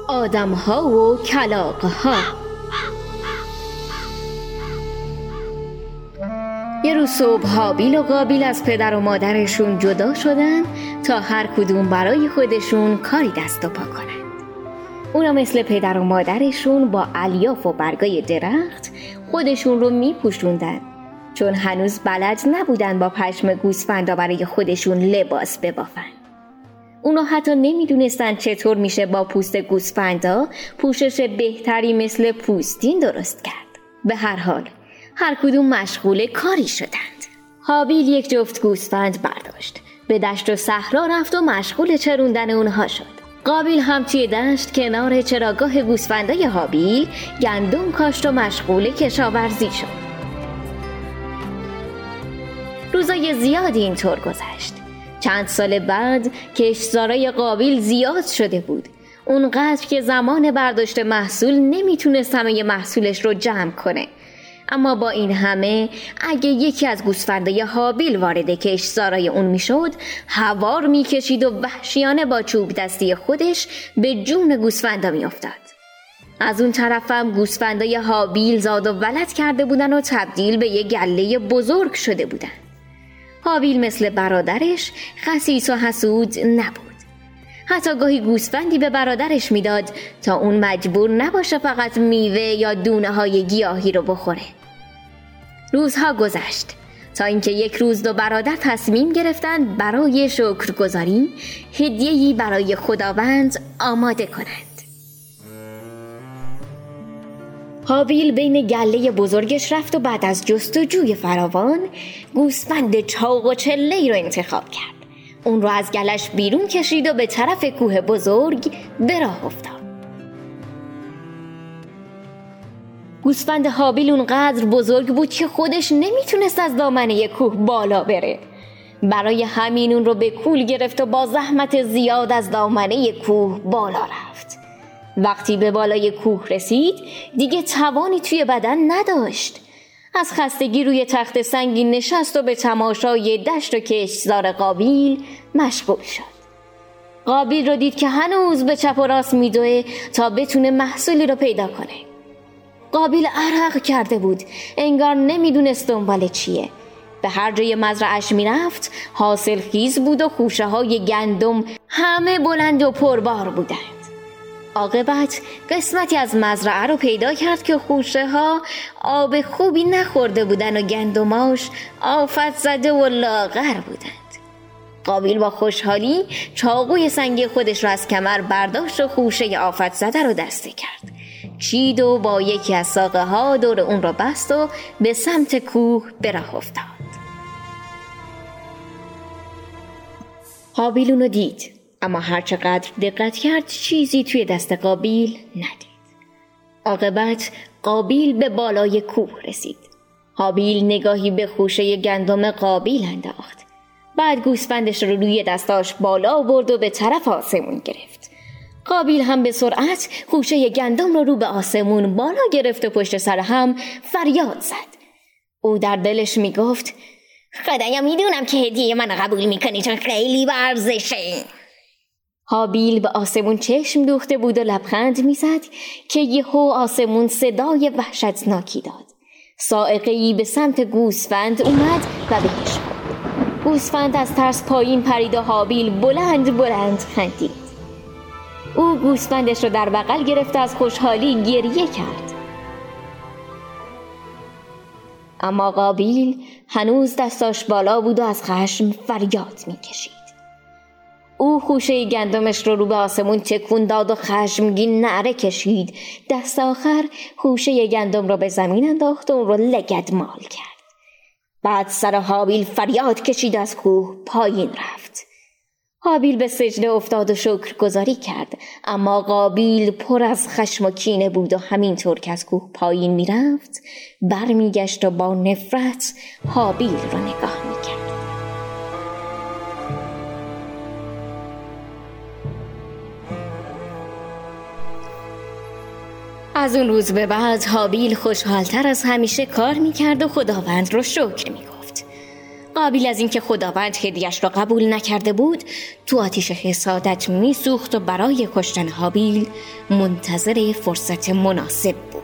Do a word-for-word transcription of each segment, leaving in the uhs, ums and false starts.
آدم‌ها و کلاغ‌ها. یه روز صبح هابیل و قابیل از پدر و مادرشون جدا شدن تا هر کدوم برای خودشون کاری دست و پا کنند. اونا مثل پدر و مادرشون با الیاف و برگای درخت خودشون رو میپوشوندن، چون هنوز بلد نبودن با پشم گوسفندا برای خودشون لباس ببافن. اونا حتی نمیدونستن چطور میشه با پوست گوسفندا پوشش بهتری مثل پوستین درست کرد. به هر حال هر کدوم مشغول کاری شدند. هابیل یک جفت گوسفند برداشت، به دشت و صحرا رفت و مشغول چروندن اونها شد. قابیل هم توی دشت کنار چراگاه گوسفندای هابیل گندم کاشت و مشغول کشاورزی شد. روزای زیادی اینطور گذشت. چند سال بعد کشتزارای قابیل زیاد شده بود، اونقدر که زمان برداشت محصول نمیتونست همه محصولش رو جمع کنه. اما با این همه اگه یکی از گوسفندای هابیل وارد کشتزارای اون میشد، هوار میکشید و وحشیانه با چوب دستی خودش به جون گوسفندا میافتاد. از اون طرفم گوسفندای هابیل زاد و ولد کرده بودن و تبدیل به یک گله بزرگ شده بودن. هابیل مثل برادرش خسیس و حسود نبود. حتی گاهی گوسفندی به برادرش میداد تا اون مجبور نباشه فقط میوه یا دونه های گیاهی رو بخوره. روزها گذشت تا اینکه یک روز دو برادر تصمیم گرفتند برای شکرگزاری هدیه‌ای برای خداوند آماده کنند. هابیل بین گله بزرگش رفت و بعد از جستجوی فراوان گوسفند چاق و چله‌ای رو انتخاب کرد. اون رو از گلش بیرون کشید و به طرف کوه بزرگ به راه افتاد. گوسفند هابیل اونقدر بزرگ بود که خودش نمیتونست از دامنه کوه بالا بره. برای همین اون رو به کول گرفت و با زحمت زیاد از دامنه کوه بالا رفت. وقتی به بالای کوه رسید دیگه توانی توی بدن نداشت. از خستگی روی تخت سنگی نشست و به تماشای دشت و کشتزار قابیل مشغول شد. قابیل رو دید که هنوز به چپ و راست میدوه تا بتونه محصولی رو پیدا کنه. قابیل عرق کرده بود، انگار نمیدونست دنبال چیه. به هر جای مزرعش میرفت حاصل خیز بود و خوشه های گندم همه بلند و پربار بودند. عاقبت قسمتی از مزرعه رو پیدا کرد که خوشه ها آب خوبی نخورده بودن و گندماش آفت زده و لاغر بودند. قابیل با خوشحالی چاقوی سنگی خودش رو از کمر برداشت و خوشه آفت زده رو دسته کرد. چید و با یکی از ساقه ها دور اون رو بست و به سمت کوه به راه افتاد. هابیل اونو دید، اما هرچقدر دقت کرد چیزی توی دست قابیل ندید. عاقبت قابیل به بالای کوه رسید. هابیل نگاهی به خوشه گندم قابیل انداخت. بعد گوسفندش رو روی دستاش بالا برد و به طرف آسمون گرفت. قابیل هم به سرعت خوشه گندم رو رو به آسمون بالا گرفت و پشت سر هم فریاد زد. او در دلش میگفت خدایا میدونم که هدیه من قبول میکنی چون خیلی ورزشه. هابیل به آسمون چشم دوخته بود و لبخند میزد که یهو آسمون صدای وحشتناکی داد. صاعقه‌ای به سمت گوسفند اومد و بهش خورد. گوسفند از ترس پایین پرید و هابیل بلند بلند خندید. او گوسفندش رو در بغل گرفت و از خوشحالی گریه کرد. اما قابیل هنوز دستاش بالا بود و از خشم فریاد میکشید. او خوشه گندمش رو رو به آسمون تکون داد و خشمگین نعره کشید. دست آخر خوشه گندم رو به زمین انداخت و اون رو لگدمال کرد. بعد سر هابیل فریاد کشید از کوه پایین رفت. هابیل به سجده افتاد و شکرگزاری کرد، اما قابیل پر از خشم و کینه بود و همینطور که از کوه پایین میرفت برمیگشت و با نفرت هابیل رو نگاه میکرد. از اون روز به بعد هابیل خوشحالتر از همیشه کار میکرد و خداوند رو شکر میگفت. قابیل از اینکه خداوند هدیه‌اش را قبول نکرده بود تو آتش حسادت میسوخت و برای کشتن هابیل منتظر فرصت مناسب بود.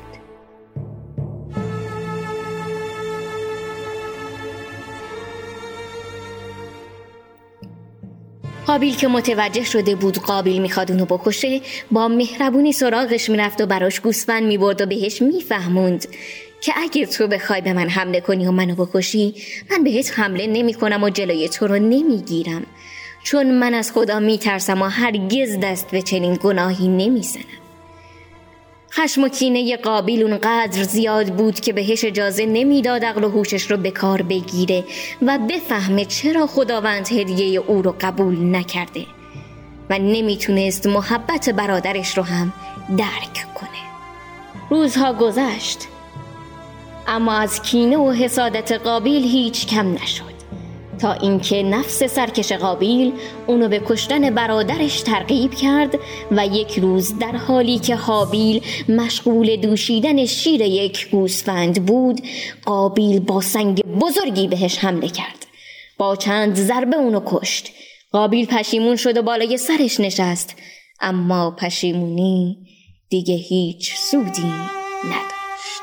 هابیل که متوجه شده بود قابیل میخواد اونو بکشه، با مهربونی سراغش میرفت و براش گوسفند میبرد و بهش میفهموند که اگه تو بخوای به من حمله کنی و منو بکشی، من بهت حمله نمی کنم و جلوی تو رو نمیگیرم، چون من از خدا میترسم و هرگز دست به چنین گناهی نمیزنم. خشم و کینه قابیل اونقدر زیاد بود که بهش اجازه نمیداد عقل و هوشش رو به کار بگیره و بفهمه چرا خداوند هدیه او رو قبول نکرده و نمیتونست محبت برادرش رو هم درک کنه. روزها گذشت، اما از کینه و حسادت قابیل هیچ کم نشد، تا اینکه نفس سرکش قابیل اونو به کشتن برادرش ترغیب کرد و یک روز در حالی که هابیل مشغول دوشیدن شیر یک گوسفند بود، قابیل با سنگ بزرگی بهش حمله کرد. با چند ضربه اونو کشت. قابیل پشیمون شد و بالای سرش نشست، اما پشیمونی دیگه هیچ سودی نداشت.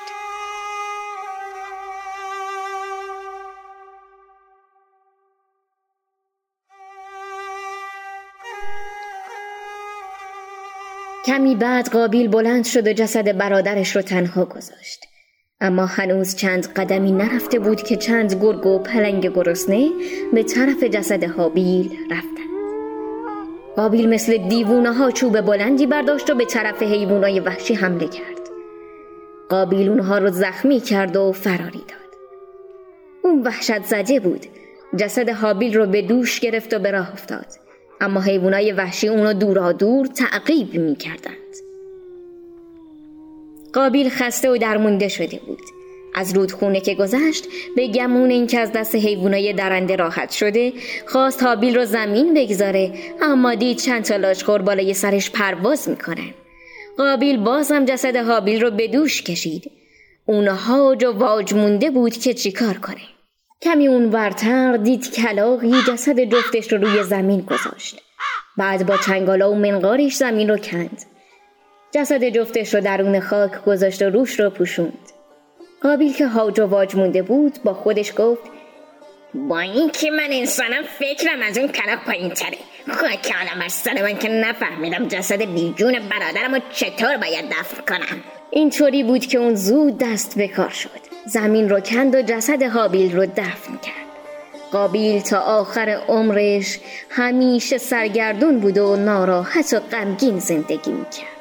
کمی بعد قابیل بلند شد و جسد برادرش رو تنها گذاشت، اما هنوز چند قدمی نرفته بود که چند گرگ و پلنگ گرسنه به طرف جسد هابیل رفتند. قابیل مثل دیوونه ها چوب بلندی برداشت و به طرف حیوانای وحشی حمله کرد. قابیل اونها رو زخمی کرد و فراری داد. اون وحشت زده بود. جسد هابیل رو به دوش گرفت و به راه افتاد، اما حیوانای وحشی اونو دورا دور تعقیب می کردند. قابیل خسته و درمونده شده بود. از رودخونه که گذشت، به گمون این که از دست حیوانای درنده راحت شده، خواست هابیل رو زمین بگذاره، اما دید چند تا لاشخور بالای سرش پرواز میکنن. قابیل بازم جسد هابیل رو به دوش کشید. اون هاج و واج مونده بود که چیکار کنه. کمی اون ورتر دید کلاغی جسد جفتش رو روی زمین گذاشت. بعد با چنگالا و منقارش زمین رو کند. جسد جفتش رو درون خاک گذاشت و روش رو پوشوند. قابیل که هاج و واج مونده بود با خودش گفت: با این که من انسانم فکرم از اون کلاغ پایین تره. خاک عالم بر سر من که نفهمیدم جسد بیجون برادرم رو چطور باید دفن کنم. اینطوری بود که اون زود دست به کار شد. زمین رو کند و جسد هابیل رو دفن کرد. قابیل تا آخر عمرش همیشه سرگردون بود و ناراحت و غمگین زندگی میکرد.